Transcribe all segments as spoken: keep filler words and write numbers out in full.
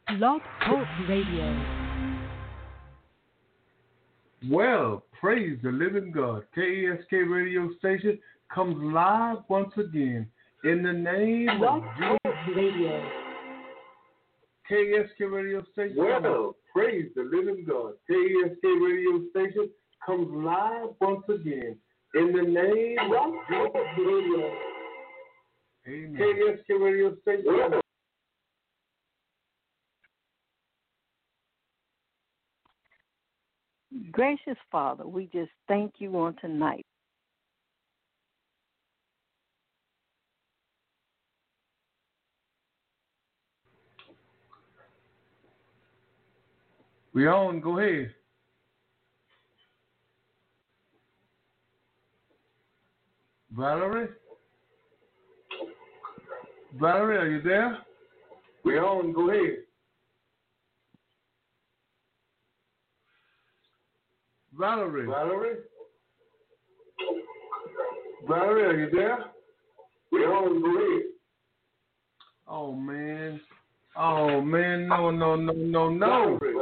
Blog Talk Radio. Well, praise the living God. K E S K radio station comes live once again in the name Blog of Talk Jesus. Radio. K E S K radio station. Well, praise the living God. K E S K radio station comes live once again in the name of Jesus. Radio. Amen. K E S K radio station. Well, Gracious Father, we just thank you on tonight. We on, go ahead. Valerie? Valerie, are you there? We on, go ahead. Valerie? Valerie? Valerie, are you there? We on, go ahead. Oh, man. Oh, man, no, no, no, no, no. Valerie?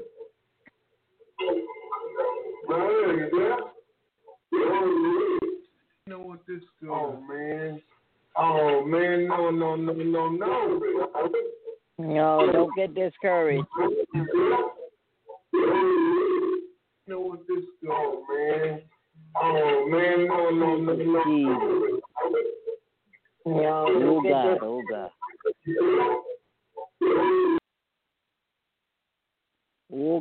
Valerie, are you there? We on, go ahead. You know what this is? Oh, man. Oh, man, no, no, no, no, no. No, don't get discouraged. You know what this is? Oh, man. Oh, man, no, no, no, no. Jesus. No, Oh, God, oh, God. Oh,